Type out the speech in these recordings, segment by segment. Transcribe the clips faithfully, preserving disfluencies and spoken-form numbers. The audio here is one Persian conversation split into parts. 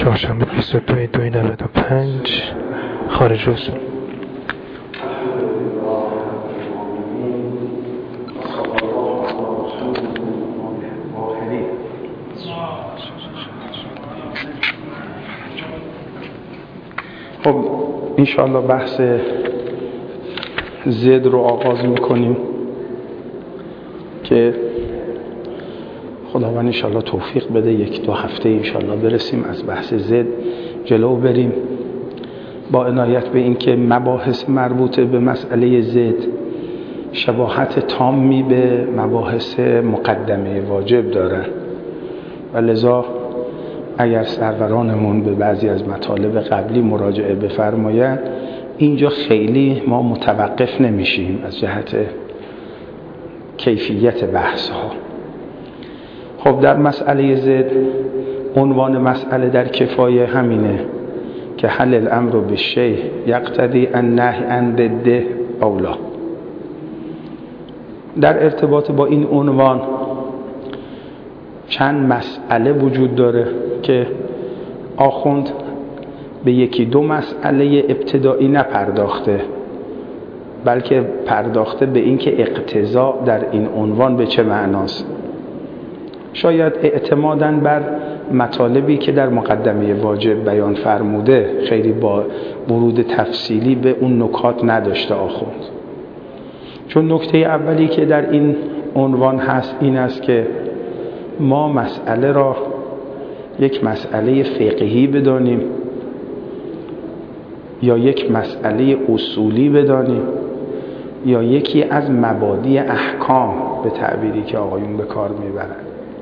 چهارشنبه بیست و دو دو نود و پنج خارج رسول. خب انشاءالله بحث زد رو آغاز میکنیم که خداوند انشاءالله توفیق بده یک دو هفته انشاءالله برسیم از بحث زد جلو بریم، با عنایت به این که مباحث مربوط به مسئله زد شباهت تامی به مباحث مقدمه واجب دارن و لذا اگر سرورانمون به بعضی از مطالب قبلی مراجعه بفرمایند اینجا خیلی ما متوقف نمیشیم از جهت کیفیت بحث ها. خب در مسئله زد عنوان مسئله در کفایه همینه که حل الامر بالشیء یقتضی النهی عن ضده اولا. در ارتباط با این عنوان چند مسئله وجود داره که آخوند به یکی دو مسئله ابتدایی نپرداخته، بلکه پرداخته به این که اقتضا در این عنوان به چه معناست. شاید اعتماداً بر مطالبی که در مقدمه واجب بیان فرموده خیلی با ورود تفصیلی به اون نکات نداشته آخوند، چون نکته اولی که در این عنوان هست این است که ما مسئله را یک مسئله فقهی بدانیم یا یک مسئله اصولی بدانیم یا یکی از مبادی احکام به تعبیری که آقایون به کار میبرن.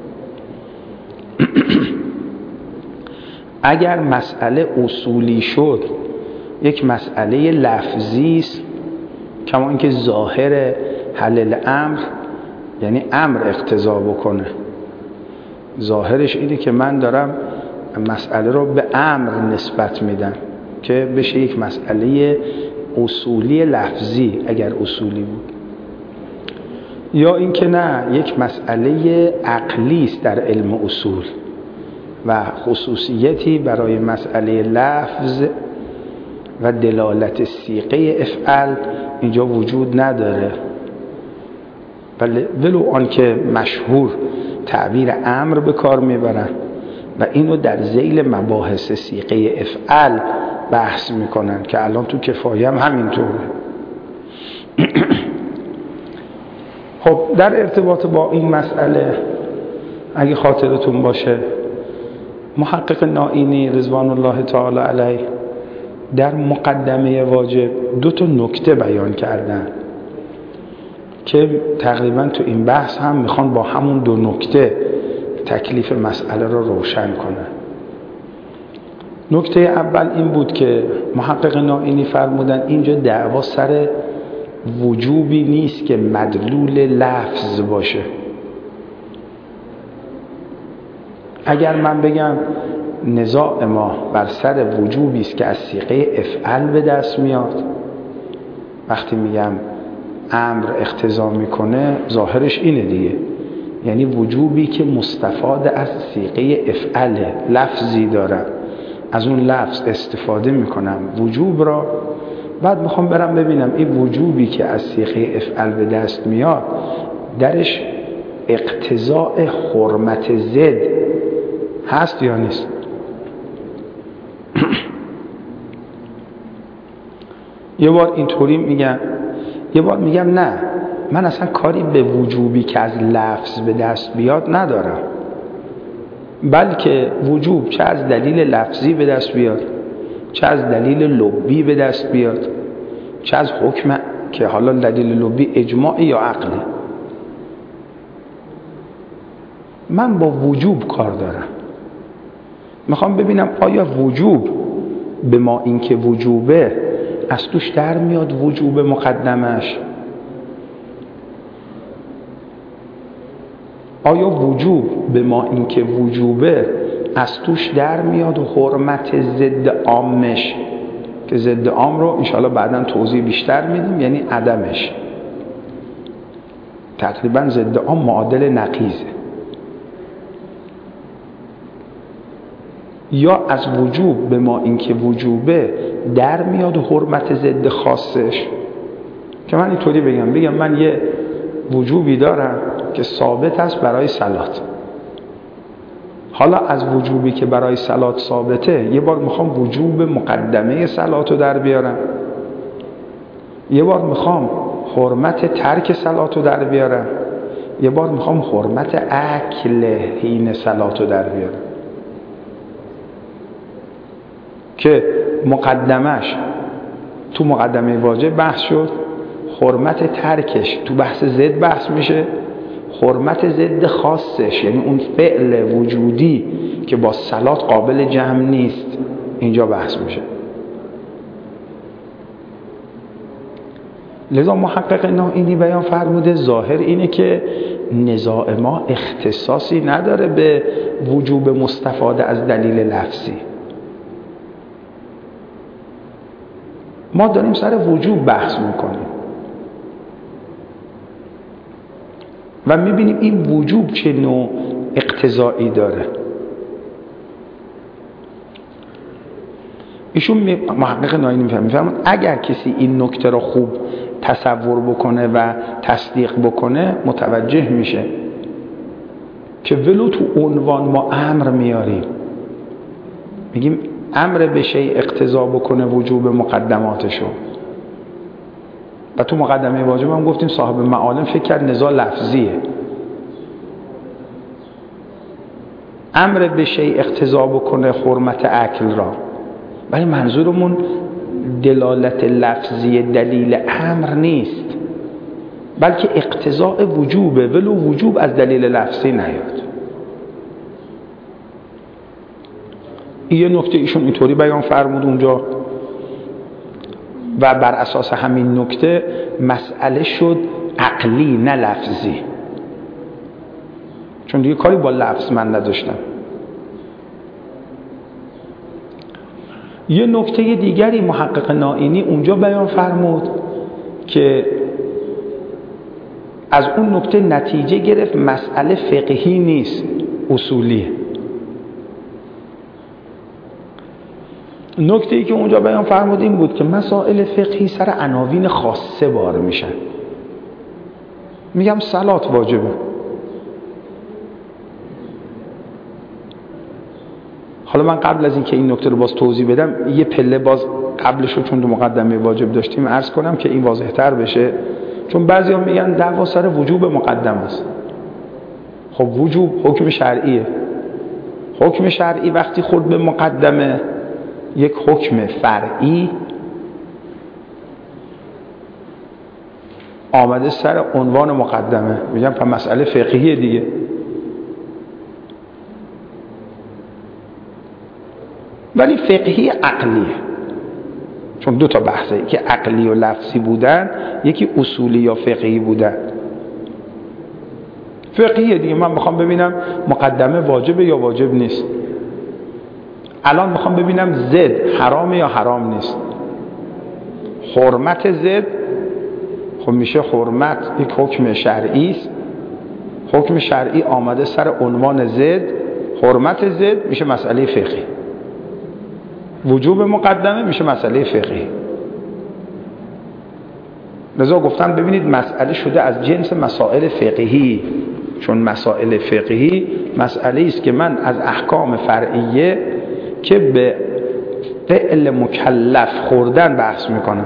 اگر مسئله اصولی شد یک مسئله لفظی است، کما اینکه ظاهر حل الامر یعنی امر اقتضا بکنه، ظاهرش اینه که من دارم مسئله رو به امر نسبت میدم که بشه یک مسئله اصولی لفظی اگر اصولی بود، یا اینکه نه یک مسئله عقلی است در علم اصول و خصوصیتی برای مسئله لفظ و دلالت صیغه افعل اینجا وجود نداره، ولی ولو آنکه مشهور تعبیر امر به کار میبرن و اینو در ذیل مباحث صیغه افعل بحث میکنن که الان تو کفایه هم همینطوره. خب در ارتباط با این مسئله اگه خاطرتون باشه محقق نائینی رضوان الله تعالی علیه در مقدمه واجب دو تا نکته بیان کردن که تقریبا تو این بحث هم میخوان با همون دو نکته تکلیف مسئله رو روشن کنن. نکته اول این بود که محقق نائینی فرمودن اینجا دعوا سر وجوبی نیست که مدلول لفظ باشه. اگر من بگم نزاع ما بر سر وجوبی است که از صیغه افعل به دست میاد، وقتی میگم امر اقتضا میکنه ظاهرش اینه دیگه، یعنی وجوبی که مستفاد از صیغه افعل لفظی دارم، از اون لفظ استفاده میکنم وجوب را، بعد میخوام برم ببینم این وجوبی که از صیغه افعل به دست میاد درش اقتضاء حرمت زد هست یا نیست. یه بار اینطوری میگم، یه بار میگم نه من اصلا کاری به وجوبی که از لفظ به دست بیاد ندارم، بلکه وجوب چه از دلیل لفظی به دست بیاد، چه از دلیل لبی به دست بیاد، چه از حکم که حالا دلیل لبی اجماعی یا عقله، من با وجوب کار دارم. میخوام ببینم آیا وجوب به ما این که وجوبه از توش در میاد وجوب مقدمش، آیا وجوب به ما این که وجوبه از توش در میاد و حرمت ضد عامش که ضد عام رو انشاءالله بعداً توضیح بیشتر میدیم، یعنی عدمش. تقریباً ضد عام معادل نقیضه. یا از وجوب به ما اینکه وجوبه در میاد حرمت ضد خاصش. که من اینطوری بگم بگم من یه وجوبی دارم که ثابت است برای صلات. حالا از وجوبی که برای صلات ثابته یه بار میخوام وجوب مقدمه صلات رو در بیارم، یه بار میخوام حرمت ترک صلات رو در بیارم، یه بار میخوام حرمت اکل حین صلات رو در بیارم. که مقدمش تو مقدمه واجب بحث شد، حرمت ترکش تو بحث ضد بحث میشه، حرمت ضد خاصش یعنی اون فعل وجودی که با صلات قابل جمع نیست اینجا بحث میشه. لذا محقق نائینی بیان فرموده ظاهر اینه که نزاع ما اختصاصی نداره به وجوب مستفاده از دلیل لفظی. ما داریم سر وجوب بحث میکنیم و میبینیم این وجوب چه نوع اقتضایی داره. ایشون محقق نائینی میفرمون اگر کسی این نکته رو خوب تصور بکنه و تصدیق بکنه متوجه میشه که ولو تو عنوان ما امر میاریم، میگیم امر به شیء اقتضا بکنه وجوب مقدماتشو، و تو مقدمه واجب هم گفتیم صاحب معالم فکر کرد نزاع لفظیه. امر به شیء اقتضا بکنه حرمت اکل را، ولی منظورمون دلالت لفظی دلیل امر نیست، بلکه اقتضاء وجوبه ولو وجوب از دلیل لفظی نیاد. این یه نکته ایشون اینطوری بیان فرمود اونجا و بر اساس همین نکته مسئله شد عقلی نه لفظی، چون دیگه کاری با لفظ من نداشتم. یه نکته دیگری محقق نائینی اونجا بیان فرمود که از اون نکته نتیجه گرفت مسئله فقهی نیست، اصولیه. نکته ای که اونجا بیان فرمود این بود که مسائل فقهی سر عناوین خاصه بار میشن. میگم صلات واجبه، حالا من قبل از اینکه این نکته رو باز توضیح بدم یه پله باز قبلش رو چون دو مقدمه واجب داشتیم عرض کنم که این واضح تر بشه، چون بعضی ها میگن دعوا سر وجوب مقدم است. خب وجوب حکم شرعیه، حکم شرعی وقتی خورد به مقدمه یک حکم فرعی آمده سر عنوان مقدمه، میگم پس مسئله فقهیه دیگه. ولی فقهی عقلیه، چون دو تا بحثه، که عقلی و لفظی بودن، یکی اصولی یا فقهی بودن. فقهیه دیگه، من میخوام ببینم مقدمه واجبه یا واجب نیست. الان میخوام ببینم زد حرامه یا حرام نیست. حرمت زد خب میشه حرمت یک حکم شرعی است، حکم شرعی آمده سر عنوان زد، حرمت زد میشه مسئله فقهی، وجوب مقدمه میشه مسئله فقهی. لذا گفتم ببینید مسئله شده از جنس مسائل فقهی، چون مسائل فقهی مسئله است که من از احکام فرعیه که به فعل مکلف خوردن بحث میکنم.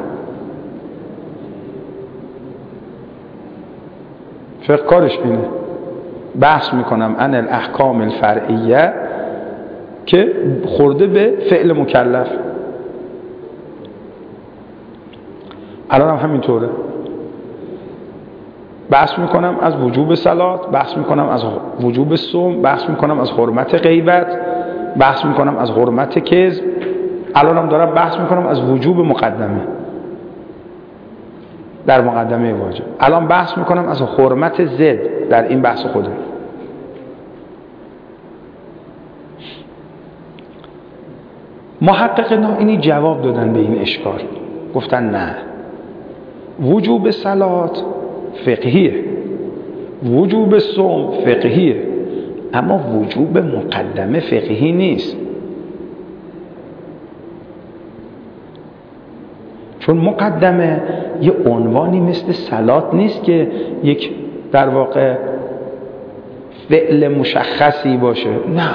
فقه کارش اینه، بحث میکنم عن الاحکام الفرعیه که خورده به فعل مکلف. الان هم همینطوره، بحث میکنم از وجوب صلات، بحث میکنم از وجوب صوم، بحث میکنم از حرمت غیبت، بحث میکنم از حرمت کذب. الان هم دارم بحث میکنم از وجوب مقدمه در مقدمه واجب. الان بحث میکنم از حرمت زد در این بحث خودم. محقق نائینی جواب دادن به این اشکال، گفتن نه، وجوب صلات فقهیه، وجوب صوم فقهیه، اما وجوب مقدمه فقهی نیست. چون مقدمه یه عنوانی مثل صلات نیست که یک در واقع فعل مشخصی باشه. نه،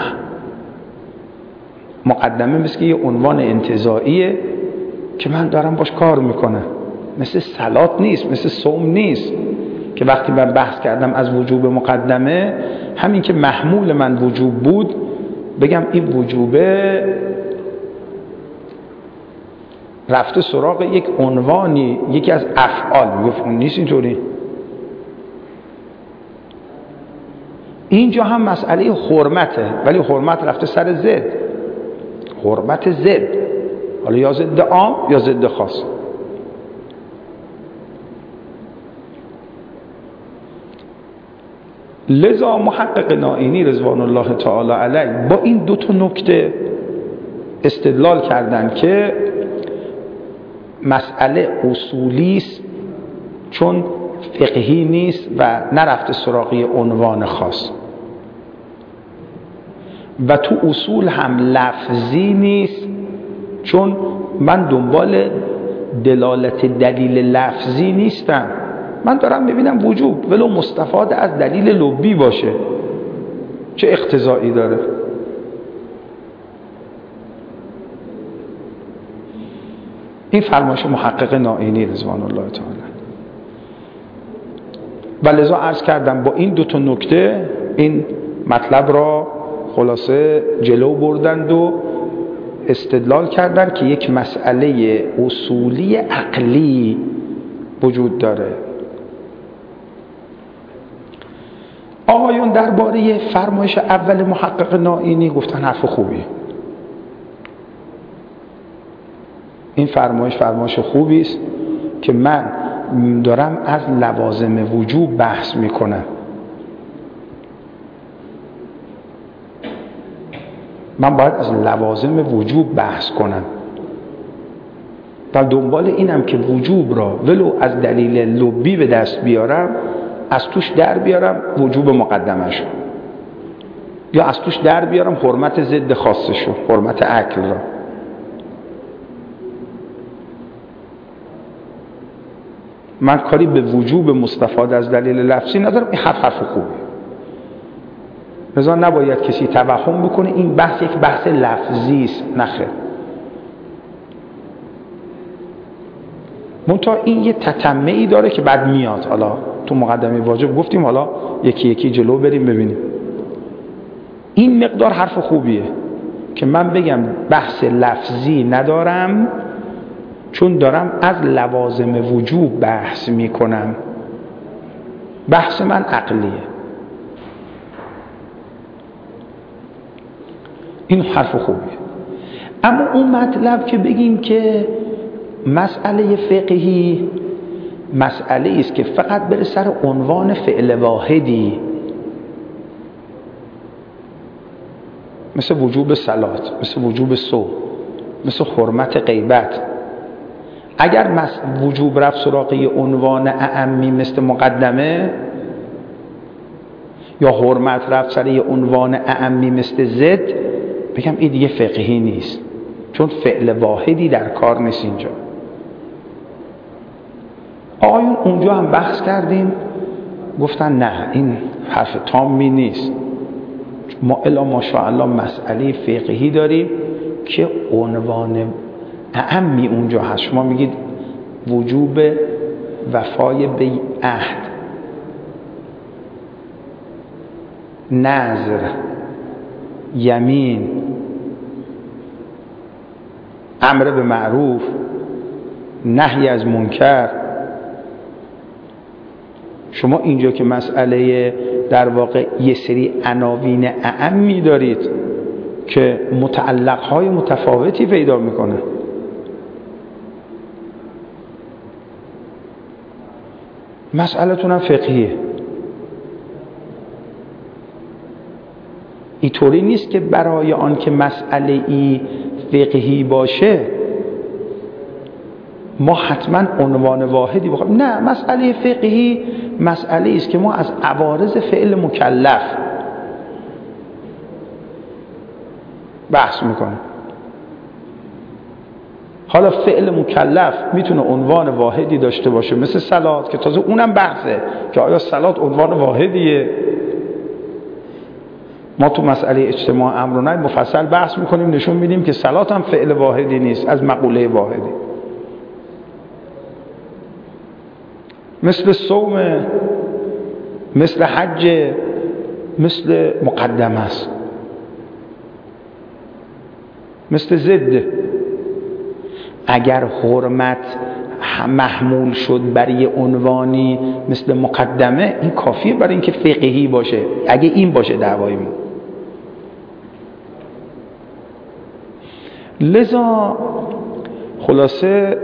مقدمه مثل یه عنوان انتزاعیه که من دارم باش کار میکنم. مثل صلات نیست، مثل صوم نیست که وقتی من بحث کردم از وجوب مقدمه، همین که محمول من وجوب بود بگم این وجوبه رفته سراغ یک عنوانی، یکی از افعال. میگفت اون نیست اینطوری. اینجا هم مسئله حرمته، ولی حرمت رفته سر ضد. حرمت ضد، حالا یا ضد عام یا ضد خاص. لذا محقق نائینی رضوان الله تعالی علیه با این دو تا نکته استدلال کردن که مسئله اصولی است چون فقهی نیست و نرفته سراغی عنوان خاص، و تو اصول هم لفظی نیست چون من دنبال دلالت دلیل لفظی نیستم. من دارم میبینم وجوب ولو مستفاد از دلیل لبی باشه، چه اقتضایی داره. این فرمایش محقق نائینی رضوان الله تعالی. و لذا عرض کردم با این دو تا نکته این مطلب را خلاصه جلو بردند و استدلال کردند که یک مسئله اصولی عقلی وجود داره. آقایون درباره فرمایش اول محقق نائینی گفتن حرف خوبی. این فرمایش فرمایش خوبی است که من دارم از لوازم وجوب بحث میکنم. من باید از لوازم وجوب بحث کنم و دنبال اینم که وجوب را ولو از دلیل لبی به دست بیارم، از توش در بیارم وجوب مقدمش، یا از توش در بیارم حرمت ضد خاصشو، حرمت عقل را. من کاری به وجوب مستفاد از دلیل لفظی ندارم. این حرف حرف خوبه. لذا نباید کسی توهم بکنه این بحث یک بحث لفظی است. نخیر. منتها این یه تتمه‌ای داره که بعد میاد. حالا تو مقدمه واجب گفتیم، حالا یکی یکی جلو بریم ببینیم. این مقدار حرف خوبیه که من بگم بحث لفظی ندارم چون دارم از لوازم وجوب بحث میکنم. بحث من عقلیه. این حرف خوبیه. اما اون مطلب که بگیم که مسئله فقهی مسئله است که فقط بره سر عنوان فعل واحدی، مثل وجوب صلات، مثل وجوب صوم، مثل حرمت غیبت، اگر وجوب رفت سراغ عنوان اعمی مثل مقدمه، یا حرمت رفت سر عنوان اعمی مثل ضد، بگم این دیگه فقهی نیست چون فعل واحدی در کار نیست اینجا. آقایون اونجا هم بحث کردیم، گفتن نه این حرف تامی نیست. ما الا ماشاءالله مسئله فقهی داریم که عنوان اعمی اونجا هست. شما میگید وجوب وفای به عهد، نذر، یمین، امر به معروف، نهی از منکر. شما اینجا که مسئله در واقع یه سری عناوین اعمی دارید که متعلقهای متفاوتی پیدا میکنه. مسئلتون هم فقهیه. اینطوری نیست که برای آن که مسئله ای فقهی باشه ما حتما عنوان واحدی بخوایم. نه، مسئله فقهی مسئله است که ما از عوارض فعل مکلف بحث میکنیم. حالا فعل مکلف میتونه عنوان واحدی داشته باشه مثل صلات که تازه اونم بحثه که آیا صلات عنوان واحدیه. ما تو مسئله اجتماع امر و نهی مفصل بحث میکنیم، نشون میدیم که صلات هم فعل واحدی نیست، از مقوله واحدی. مثل صوم، مثل حج، مثل مقدمه است، مثل ضد. اگر حرمت محمول شد برای عنوانی مثل مقدمه، این کافیه برای اینکه فقهی باشه، اگه این باشه دعوای ما. لذا خلاصه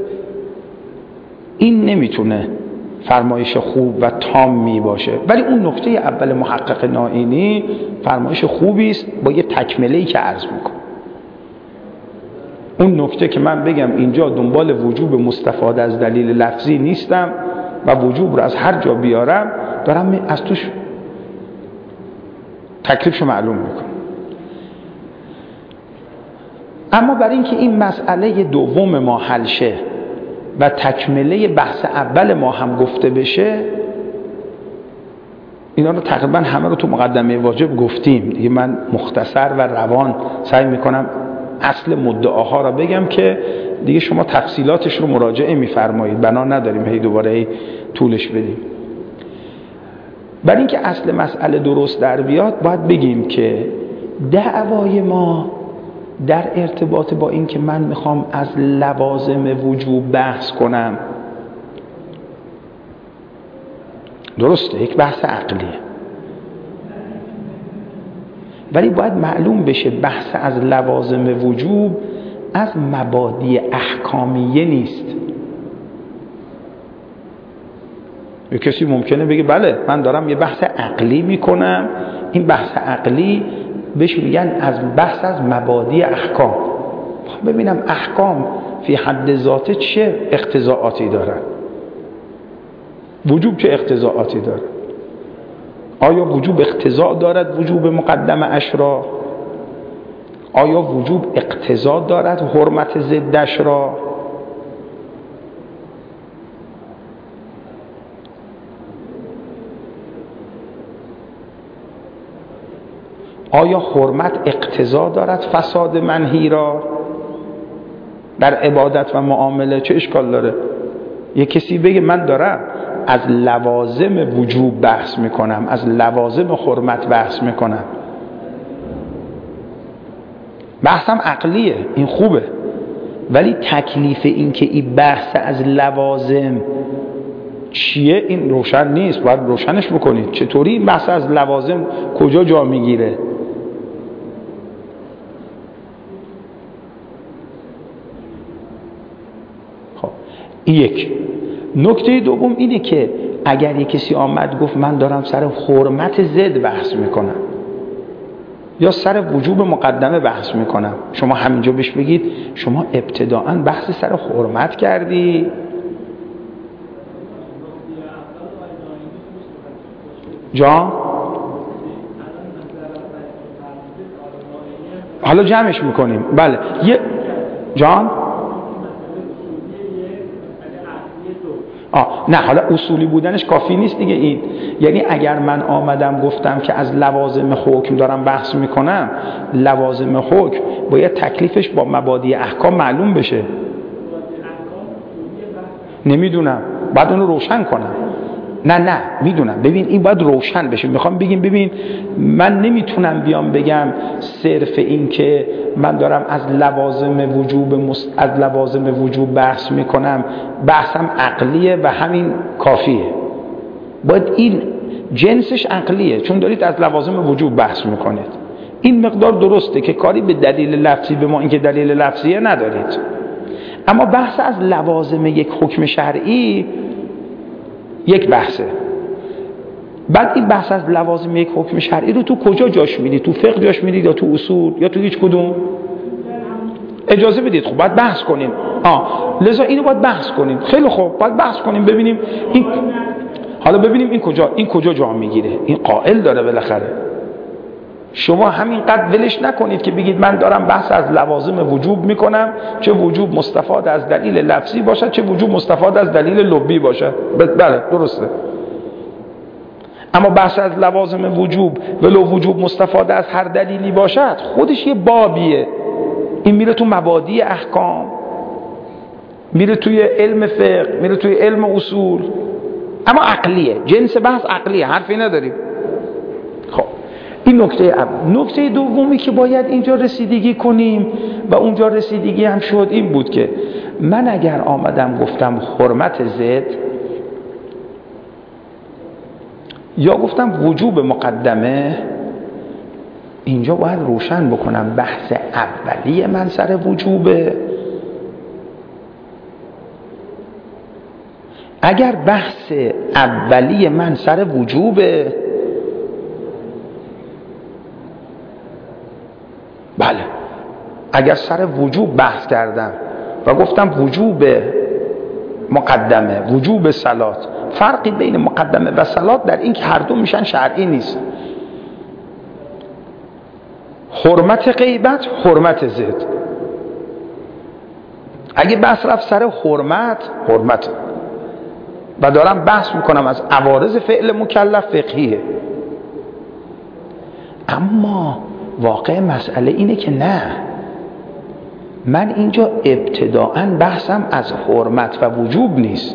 این نمیتونه فرمایش خوب و تامی باشه، ولی اون نکته اول محقق نائینی فرمایش خوبی است با یه تکمله‌ای که عرض میکنم. اون نکته که من بگم اینجا دنبال وجوب مستفاد از دلیل لفظی نیستم و وجوب رو از هر جا بیارم دارم از توش تکلیفشو معلوم میکنم. اما برای اینکه این مسئله دوم ما حل شه و تکمله بحث اول ما هم گفته بشه، اینا رو تقریبا همه رو تو مقدمه واجب گفتیم دیگه. من مختصر و روان سعی میکنم اصل مدعاها را بگم که دیگه شما تفصیلاتش رو مراجعه میفرمایید، بنا نداریم هی دوباره هی طولش بدیم. برای اینکه اصل مسئله درست در بیاد باید بگیم که دعوای ما در ارتباط با این که من میخوام از لوازم وجوب بحث کنم، درسته یک بحث عقلیه، ولی باید معلوم بشه بحث از لوازم وجوب از مبادی احکامیه نیست. یه کسی ممکنه بگه بله من دارم یه بحث عقلی میکنم، این بحث عقلی بهش میگن از بحث از مبادی احکام. ببینم احکام فی حد ذاته چه اقتضاعاتی دارن، وجوب چه اقتضاعاتی داره، آیا وجوب اقتضاء دارد وجوب مقدم اش را، آیا وجوب اقتضاء دارد حرمت ضدش را. آیا حرمت اقتضا دارد فساد منهی را در عبادت و معامله؟ چه اشکال داره یه کسی بگه من دارم از لوازم وجوب بحث میکنم، از لوازم حرمت بحث میکنم، بحثم عقلیه، این خوبه، ولی تکلیف این که این بحث از لوازم چیه این روشن نیست، باید روشنش بکنید. چطوری این بحث از لوازم کجا جا میگیره؟ خب یک نکته دوم اینه که اگر یک کسی آمد گفت من دارم سر حرمت ضد بحث میکنم یا سر وجوب مقدمه بحث میکنم، شما همینجا بهش بگید شما ابتداعاً بحث سر حرمت کردی. جان حالا جمعش میکنیم. بله یه جان آه نه حالا اصولی بودنش کافی نیست دیگه. این یعنی اگر من آمدم گفتم که از لوازم حکم دارم بحث میکنم، لوازم حکم باید تکلیفش با مبادی احکام معلوم بشه. نمیدونم، باید اونو روشن کنم. نه نه میدونم، ببین این باید روشن بشه. میخوام بگیم ببین من نمیتونم بیام بگم صرف این که من دارم از لوازم وجوب مست... از لوازم وجوب بحث میکنم، بحثم عقلیه و همین کافیه. باید این جنسش عقلیه چون دارید از لوازم وجوب بحث میکنید. این مقدار درسته که کاری به دلیل لفظی به ما اینکه دلیل لفظیه ندارید. اما بحث از لوازم یک حکم شرعی یک بحثه. بعد این بحث از لوازم یک حکم شرعی رو تو کجا جاش میدید؟ تو فقه جاش میدید یا تو اصول یا تو هیچ کدوم؟ اجازه بدید خب باید بحث کنیم. آه لذا اینو باید بحث کنیم. خیلی خوب باید بحث کنیم ببینیم این حالا ببینیم این کجا این کجا جا میگیره. این قائل داره بالاخره. شما همینقدر ولش نکنید که بگید من دارم بحث از لوازم وجوب میکنم، چه وجوب مستفاد از دلیل لفظی باشد چه وجوب مستفاد از دلیل لبی باشد. بله درسته، اما بحث از لوازم وجوب ولو وجوب مستفاد از هر دلیلی باشد خودش یه بابیه. این میره تو مبادی احکام، میره توی علم فقه، میره توی علم اصول، اما عقلیه، جنس بحث عقلیه، حرفی نداریم. خب این نکته اول. نکته دومی که باید اینجا رسیدگی کنیم و اونجا رسیدگی هم شد این بود که من اگر آمدم گفتم حرمت زد یا گفتم وجوب مقدمه، اینجا باید روشن بکنم بحث اولیه من سر وجوبه. اگر بحث اولیه من سر وجوبه، بله اگر سر وجوب بحث کردم و گفتم وجوب مقدمه وجوب صلات، فرقی بین مقدمه و صلات در این که هر دو میشن شرعی نیست. حرمت غیبت، حرمت زد. اگه بحث رفت سر حرمت، حرمت و دارم بحث میکنم از عوارض فعل مکلف فقهیه. اما واقع مسئله اینه که نه، من اینجا ابتداءً بحثم از حرمت و وجوب نیست،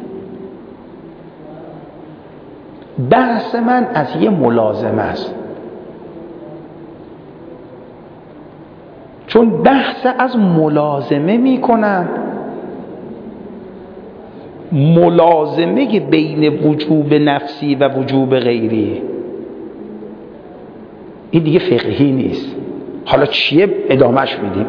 بحث من از یه ملازمه است. چون بحث از ملازمه میکنم، ملازمه بین وجوب نفسی و وجوب غیری، این دیگه فقهی نیست. حالا چیه ادامهش میدیم.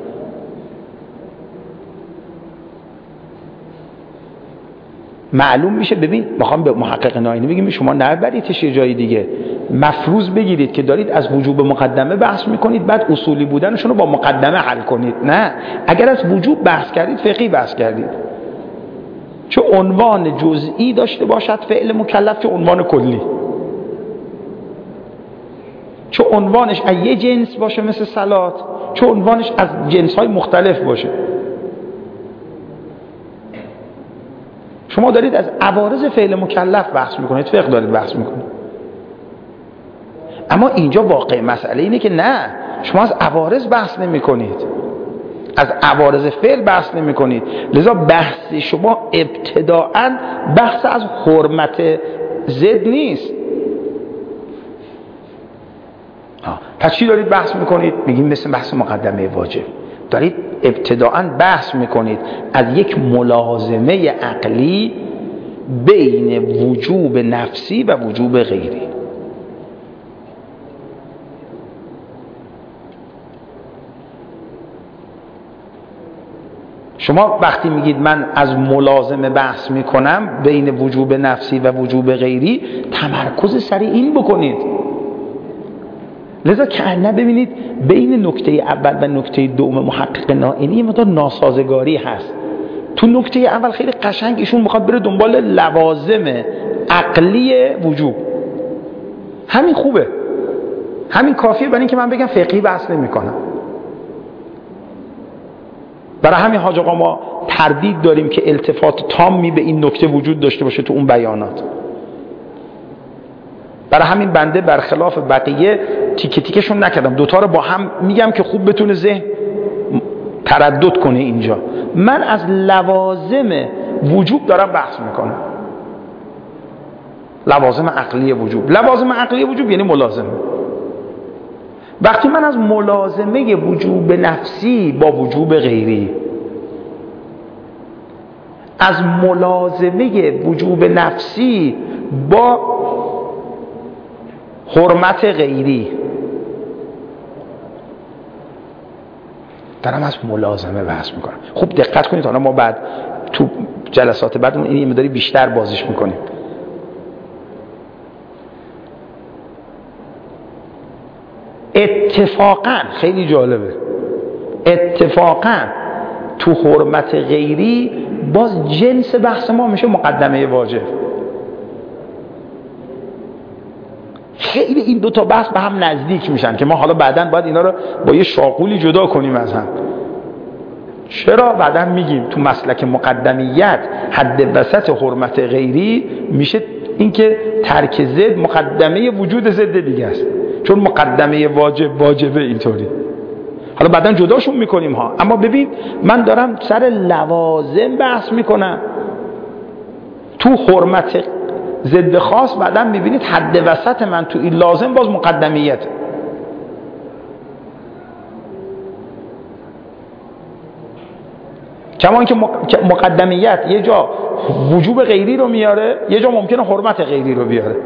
معلوم میشه. ببین میخوام به محقق ناینی بگیم شما نبریدش یه جای دیگه، مفروض بگیرید که دارید از وجوب مقدمه بحث میکنید بعد اصولی بودنشون رو با مقدمه حل کنید. نه، اگر از وجوب بحث کردید فقهی بحث کردید، چه عنوان جزئی داشته باشد فعل مکلف چه عنوان کلی، چه عنوانش از یه جنس باشه مثل صلات چه عنوانش از جنس‌های مختلف باشه. شما دارید از عوارض فعل مکلف بحث میکنید، فقه دارید بحث میکنید. اما اینجا واقع مسئله اینه که نه، شما از عوارض بحث نمی کنید، از عوارض فعل بحث نمی کنید. لذا بحث شما ابتداءً بحث از حرمت زد نیست. پس چی دارید بحث میکنید؟ میگیم مثل بحث مقدمه واجب، دارید ابتداءً بحث میکنید از یک ملازمه عقلی بین وجوب نفسی و وجوب غیری. شما وقتی میگید من از ملازمه بحث میکنم بین وجوب نفسی و وجوب غیری، تمرکز سر این بکنید. لذا که نه ببینید بین نکته اول و نکته دوم محقق نائینی یه مقدار ناسازگاری هست. تو نکته اول خیلی قشنگ ایشون میخواد بره دنبال لوازم عقلی وجوب، همین خوبه، همین کافیه برای اینکه من بگم فقهی بحث نمی‌کنم. برای همین حاج آقا ما تردید داریم که التفات تامی به این نکته وجود داشته باشه تو اون بیانات. برای همین بنده برخلاف بقیه تیکه تیکشون نکردم، دوتا رو با هم میگم که خوب بتونه ذهن تردد کنه. اینجا من از لوازم وجوب دارم بحث میکنم، لوازم عقلی وجوب. لوازم عقلی وجوب یعنی ملازمه. وقتی من از ملازمه وجوب نفسی با وجوب غیری، از ملازمه وجوب نفسی با حرمت غیری دارم از ملازمه بحث میکنم. خوب دقت کنید، حالا ما بعد تو جلسات بعدمون این مقداری بیشتر بازش میکنیم. اتفاقا خیلی جالبه، اتفاقا تو حرمت غیری باز جنس بحث ما میشه مقدمه واجب. خیلی این دو تا بحث به هم نزدیک میشن که ما حالا بعداً باید اینا رو با یه شاقولی جدا کنیم از هم. چرا؟ بعداً میگیم تو مسلک مقدمیت حد وسط حرمت غیری میشه اینکه ترک ضد مقدمه وجود ضد دیگه است، چون مقدمه واجب واجبه اینطوری. حالا بعداً جداشون میکنیم ها، اما ببین من دارم سر لوازم بحث میکنم. تو حرمت ضد خاص بعداً میبینید حد وسط من تو این لازم باز مقدمیته. کما اینکه مقدمیت یه جا وجوب غیری رو میاره، یه جا ممکنه حرمت غیری رو بیاره.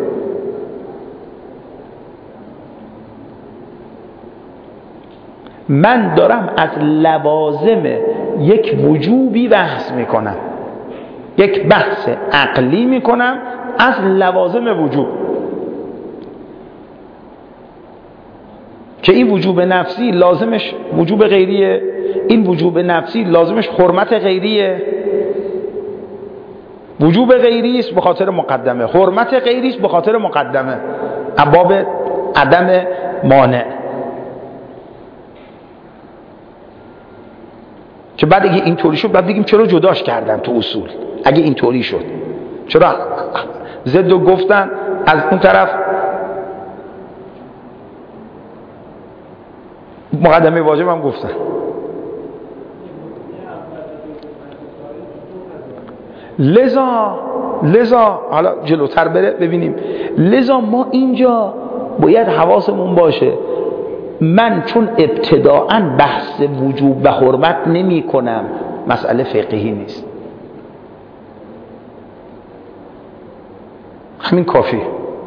من دارم از لوازم یک وجوبی بحث میکنم، یک بحث عقلی میکنم از لوازم وجوب، که این وجوب نفسی لازمش وجوب غیریه، این وجوب نفسی لازمش حرمت غیریه. وجوب غیری است به خاطر مقدمه، حرمت غیری است به خاطر مقدمه، باب عدم مانع. که بعد اگه اینطوری شد بعد بگیم چرا جداش کردن تو اصول. اگه اینطوری شد چرا ضد گفتن از اون طرف مقدمه واجب هم گفتن. لذا لذا حالا جلوتر بره ببینیم، لذا ما اینجا باید حواسمون باشه من چون ابتداعاً بحث وجوب و حرمت نمی کنم، مسئله فقهی نیست، همین کافی.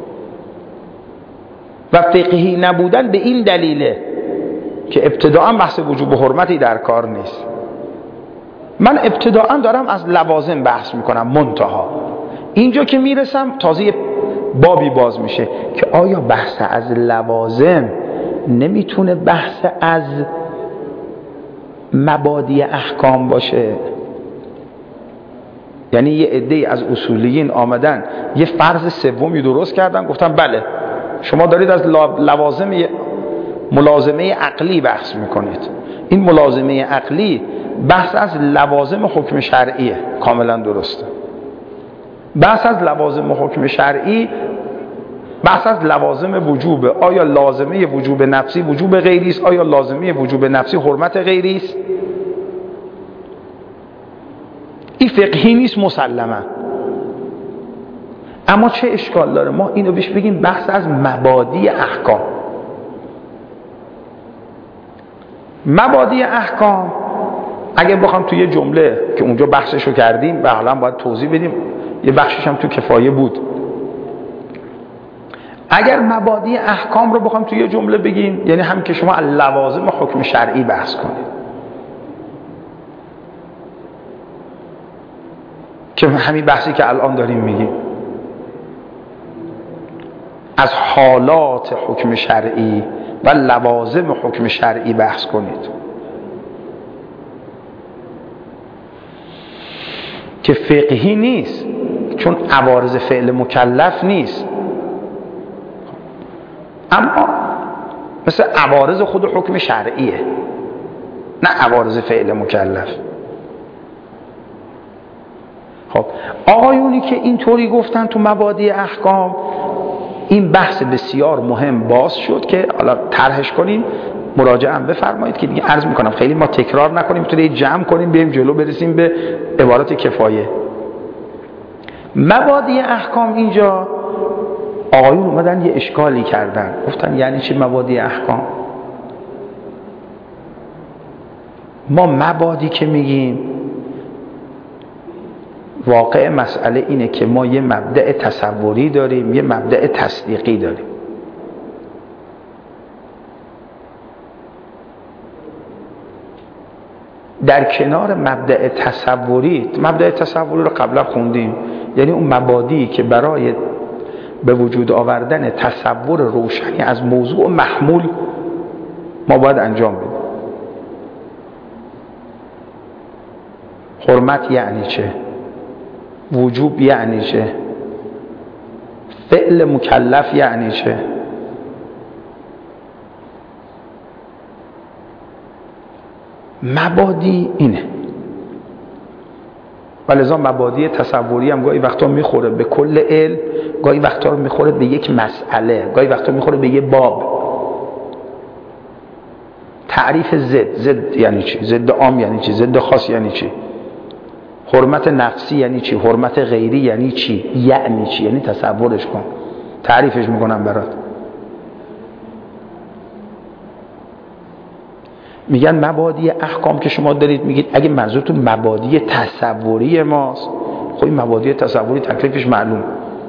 و فقهی نبودن به این دلیله که ابتداعاً بحث وجوب و حرمتی در کار نیست. من ابتداعاً دارم از لوازم بحث میکنم، منتها اینجا که میرسم تازه بابی باز میشه که آیا بحث از لوازم نمیتونه بحث از مبادی احکام باشه؟ یعنی یه عده از اصولیین آمدن یه فرض سومی درست کردن، گفتن بله شما دارید از لوازم ملازمه عقلی بحث میکنید، این ملازمه عقلی بحث از لوازم حکم شرعیه، کاملا درسته. بحث از لوازم حکم شرعی بحث از لوازم وجوبه. آیا لازمه وجوب نفسی وجوب غیری است؟ آیا لازمه وجوب نفسی حرمت غیری است؟ این فقهی نیست مسلما. اما چه اشکال داره ما اینو بهش بگیم بحث از مبادی احکام. مبادی احکام اگه بخوام توی یه جمله که اونجا بحثشو کردیم و حالا باید توضیح بدیم، یه بخشش هم تو کفایه بود، اگر مبادی احکام رو بخوام توی یه جمله بگیم یعنی هم که شما از لوازم حکم شرعی بحث کنید، که همین بحثی که الان داریم میگیم، از حالات حکم شرعی و لوازم حکم شرعی بحث کنید، که فقهی نیست چون عوارض فعل مکلف نیست، اما مثل عوارض خود حکم شرعیه، نه عوارض فعل مکلف. خب آقایونی که اینطوری گفتن تو مبادی احکام، این بحث بسیار مهم باز شد که حالا طرحش کنیم، مراجعه هم بفرمایید که دیگه عرض میکنم خیلی ما تکرار نکنیم، تو جمع کنیم بریم جلو برسیم به عبارات کفایه. مبادی احکام اینجا آقایون اومدن یه اشکالی کردن، گفتن یعنی چی مبادی احکام؟ ما مبادی که میگیم واقع مسئله اینه که ما یه مبدأ تصوری داریم، یه مبدأ تصدیقی داریم. در کنار مبدأ تصوری، مبدأ تصوری رو قبلا خوندیم، یعنی اون مبادی که برای به وجود آوردن تصور روشنی از موضوع محمول ما باید انجام بدیم. حرمت یعنی چه؟ وجوب یعنی چه؟ فعل مکلف یعنی چه؟ مبادی اینه. ولذا مبادی تصوری هم گاهی وقتا میخوره به کل علم، گاهی وقتا رو میخوره به یک مسئله، گاهی وقتا میخوره به یه باب. تعریف ضد، ضد یعنی چی؟ ضد عام یعنی چی؟ ضد خاص یعنی چی؟ حرمت نفسی یعنی چی؟ حرمت غیری یعنی چی؟ یعنی چی؟ یعنی تصورش کن، تعریفش میکنم برات. میگن مبادی احکام که شما دارید میگید اگه منظورتون مبادی تصوری ماست، خب این مبادی تصوری تکلیفش معلوم.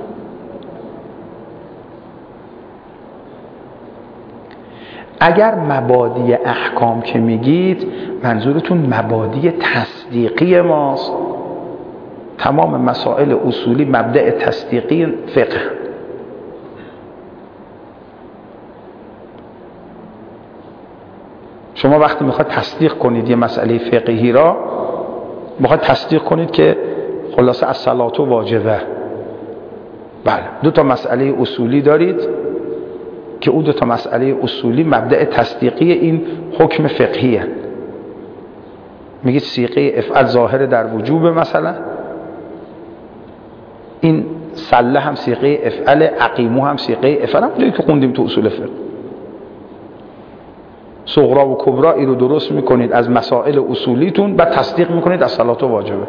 اگر مبادی احکام که میگید منظورتون مبادی تصدیقی ماست، تمام مسائل اصولی مبدأ تصدیقی فقه. شما وقتی میخواد تصدیق کنید یه مسئله فقهی را، میخواد تصدیق کنید که خلاصه الصلاة واجبه، بله، دو تا مسئله اصولی دارید که اون دو تا مسئله اصولی مبدأ تصدیقی این حکم فقهیه. میگید صیغه افعل ظاهر در وجوب، مثلا این صله هم صیغه افعل، اقیمو هم صیغه افعل، هم جایی که خوندیم تو اصول فقه. صغرا و کبرا ای رو درست میکنید از مسائل اصولیتون، بعد تصدیق میکنید از صلات و واجبه.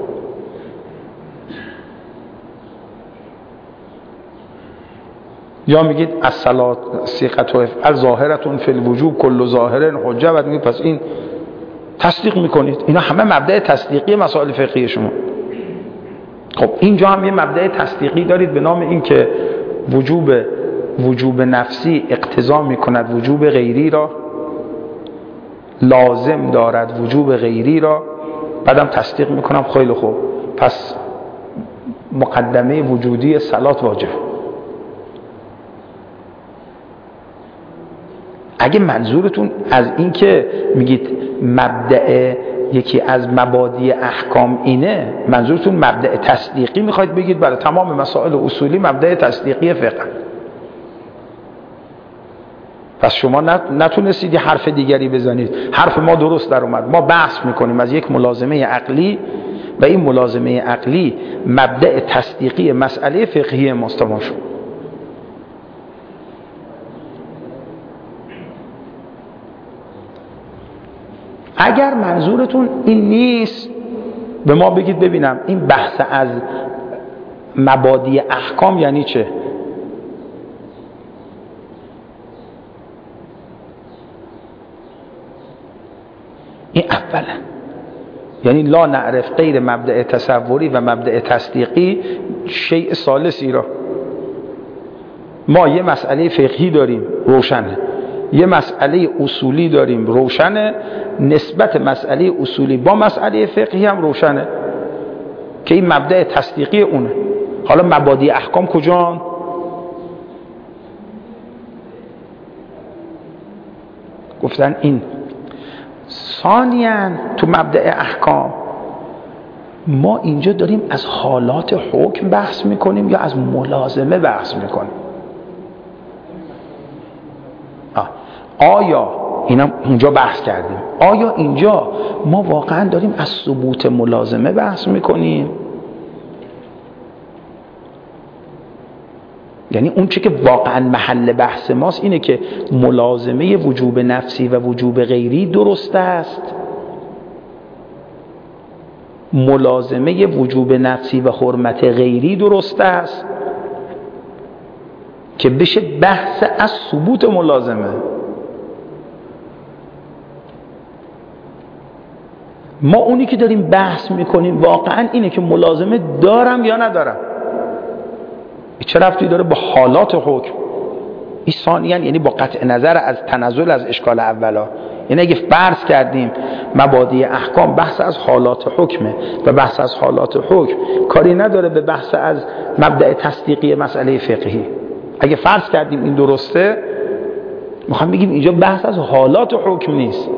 یا میگید از صلات صیغه و افعل ظاهرتون فی الوجوب کل ظاهر حجه، بعد میگید پس این تصدیق میکنید. اینا همه مبدأ تصدیقی مسائل فقهی شما. خب اینجا هم یه مبدأ تصدیقی دارید به نام این که وجوب وجوب نفسی اقتضا میکند وجوب غیری را، لازم دارد وجوب غیری را، بعدم تصدیق میکنم خیلی خوب پس مقدمه وجودی صلات واجب. اگه منظورتون از این که میگید مبدأ یکی از مبادی احکام اینه، منظورتون مبدأ تصدیقی میخواید بگید برای تمام مسائل اصولی مبدأ تصدیقی فقه، پس شما نتونستید یه حرف دیگری بزنید. حرف ما درست در اومد. ما بحث میکنیم از یک ملازمه عقلی و این ملازمه عقلی مبدأ تصدیقی مسئله فقهی مستمع شد. اگر منظورتون این نیست، به ما بگید ببینم این بحث از مبادی احکام یعنی چه؟ این اولا، یعنی لا نعرف غیر مبدأ تصوری و مبدأ تصدیقی شیء ثالثی را. ما یه مسئله فقهی داریم روشنه، یه مسئله اصولی داریم روشنه، نسبت مسئله اصولی با مسئله فقهی هم روشنه که این مبدأ تصدیقی اونه. حالا مبادی احکام کجان؟ گفتن این. ثانیاً تو مبدأ احکام ما اینجا داریم از حالات حکم بحث میکنیم یا از ملازمه بحث میکنیم؟ آه. آیا اینا اونجا بحث کردیم، آیا اینجا ما واقعا داریم از ثبوت ملازمه بحث میکنیم؟ یعنی اون چی که واقعا محل بحث ماست اینه که ملازمه وجوب نفسی و وجوب غیری درست است، ملازمه وجوب نفسی و حرمت غیری درست است که بشه بحث از ثبوت ملازمه. ما اونی که داریم بحث میکنیم واقعا اینه که ملازمه دارم یا ندارم. چه ربطی داره با حالات حکم؟ این ثانیاً یعنی با قطع نظر از تنزل از اشکال اولا. یعنی اگه فرض کردیم مبادی احکام بحث از حالات حکمه و بحث از حالات حکم کاری نداره به بحث از مبدأ تصدیقی مسئله فقهی، اگه فرض کردیم این درسته، میخوام بگیم اینجا بحث از حالات حکم نیست.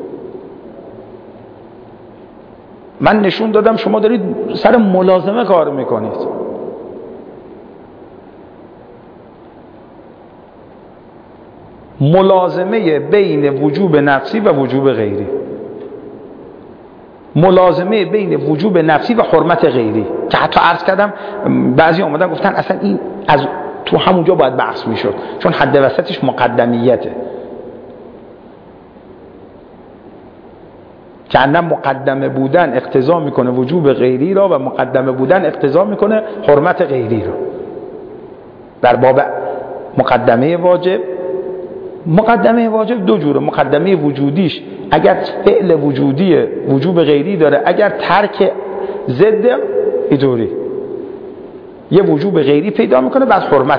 من نشون دادم شما دارید سر ملازمه کار میکنید. ملازمه بین وجوب نفسی و وجوب غیری. ملازمه بین وجوب نفسی و حرمت غیری که حتی عرض کردم بعضی اومدن گفتن اصلا این از تو همونجا باید بحث میشد چون حد وسطش مقدمیته، که اندم مقدمه بودن اقتضا میکنه وجوب غیری را و مقدمه بودن اقتضا میکنه حرمت غیری را. در باب مقدمه واجب، مقدمه واجب دو جوره، مقدمه وجودیش اگر فعل وجودی وجوب غیری داره، اگر ترک ضد اینطوری یه وجوب غیری پیدا میکنه بعد حرمت.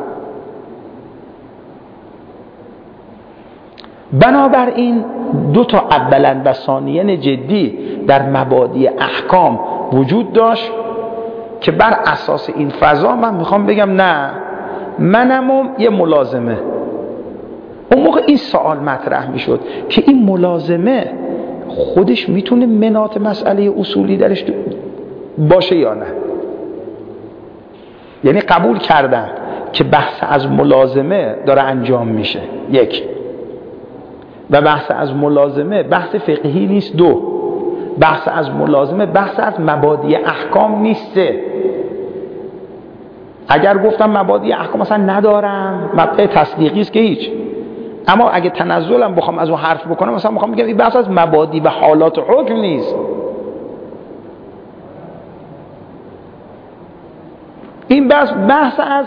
بنابراین دو تا اولا و ثانیا جدی در مبادی احکام وجود داشت که بر اساس این فضا من میخوام بگم نه منم یه ملازمه. اون موقع این سوال مطرح میشد که این ملازمه خودش میتونه مناط مسئله اصولی درش باشه یا نه. یعنی قبول کردن که بحث از ملازمه داره انجام میشه یک، و بحث از ملازمه بحث فقهی نیست دو، بحث از ملازمه بحث از مبادی احکام نیست سه. اگر گفتم مبادی احکام مثلا ندارم مبدأ تصدیقی است که هیچ، اما اگه تنزلم بخوام از اون حرف بکنم مثلا میخوام بگم این بحث از مبادی و حالات حکم نیست، این بحث بحث از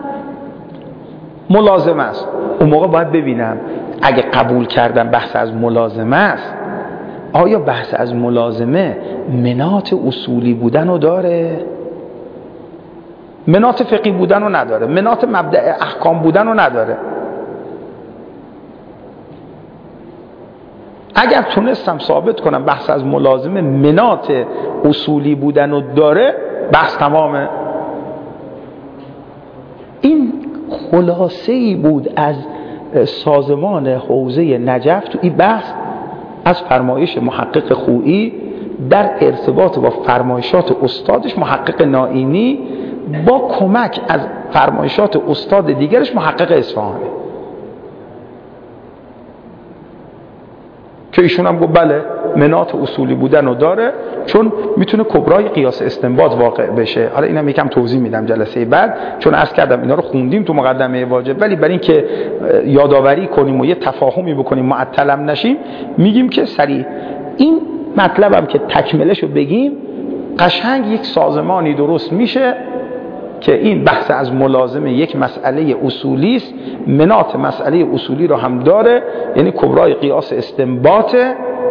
ملازمه است. اون موقع باید ببینم اگه قبول کردم بحث از ملازمه است آیا بحث از ملازمه مناط اصولی بودن رو داره؟ مناط فقهی بودن رو نداره، مناط مبدأ احکام بودن رو نداره. اگر تونستم ثابت کنم بحث از ملازمه مناط اصولی بودن رو داره بحث تمامه. این خلاصه‌ای بود از سازمان حوزه نجف تو این بحث از فرمایش محقق خویی در ارتباط با فرمایشات استادش محقق نائینی با کمک از فرمایشات استاد دیگرش محقق اصفهانی که ایشون هم گفت بله مناط اصولی بودن رو داره چون میتونه کبرای قیاس استنباط واقع بشه. حالا اینم یکم توضیح میدم جلسه بعد چون عرض کردم اینا رو خوندیم تو مقدمه واجب، ولی برای اینکه یادآوری کنیم و یه تفاهمی بکنیم معطلم نشیم میگیم که سریع این مطلبم که تکملش رو بگیم قشنگ یک سازمانی درست میشه که این بحث از ملازمه یک مسئله اصولی است، مناط مسئله اصولی رو هم داره، یعنی کبرای قیاس استنباطه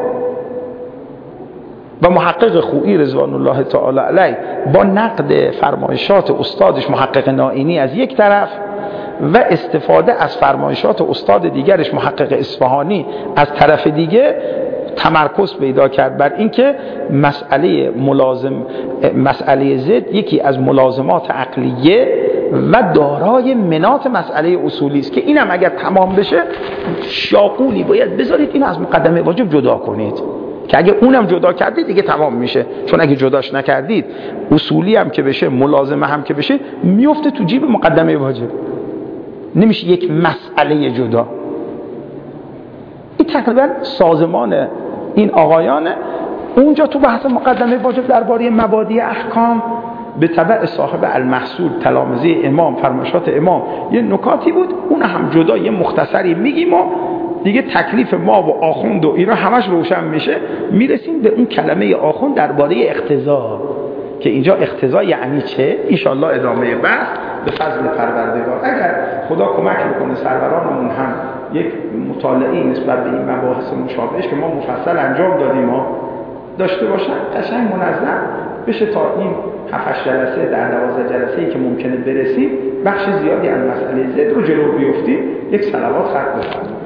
و محقق خویی رضوان الله تعالی علیه با نقد فرمایشات استادش محقق نائینی از یک طرف و استفاده از فرمایشات استاد دیگرش محقق اصفهانی از طرف دیگه تمرکز پیدا کرد بر اینکه مسئله ملازم مسئله ضد یکی از ملازمات عقلیه و دارای مناط مسئله اصولی است که اینم اگر تمام بشه شاقولی باید بذارید این از مقدمه واجب جدا کنید که اگه اونم جدا کردید دیگه تمام میشه، چون اگه جداش نکردید اصولی هم که بشه ملازمه هم که بشه میفته تو جیب مقدمه واجب، نمیشه یک مسئله جدا. این تقریبا سازمان این آقایانه. اونجا تو بحث مقدمه واجب درباره مبادی احکام به تبع صاحب المحصول تلامذه امام فرمایشات امام یه نکاتی بود، اون هم جدا یه مختصری میگیم و دیگه تکلیف ما و آخوند و اینا همش روشن میشه. میرسیم به اون کلمه آخوند درباره اقتضا که اینجا اقتضا یعنی چه؟ انشالله ادامه بحث به فضل پروردگار. اگر خدا کمک میکنه سرورانمون هم یک مطالعه نسبت به این مباحث مشابهش که ما مفصل انجام دادیم ما داشته باشن قشنگ منظم بشه تا این هفت جلسه در دوازده جلسه‌ای که ممکنه برسیم بخش زیادی از مسئله ضد رو جلو بیفتیم. یک صلوات خط بفرمایید.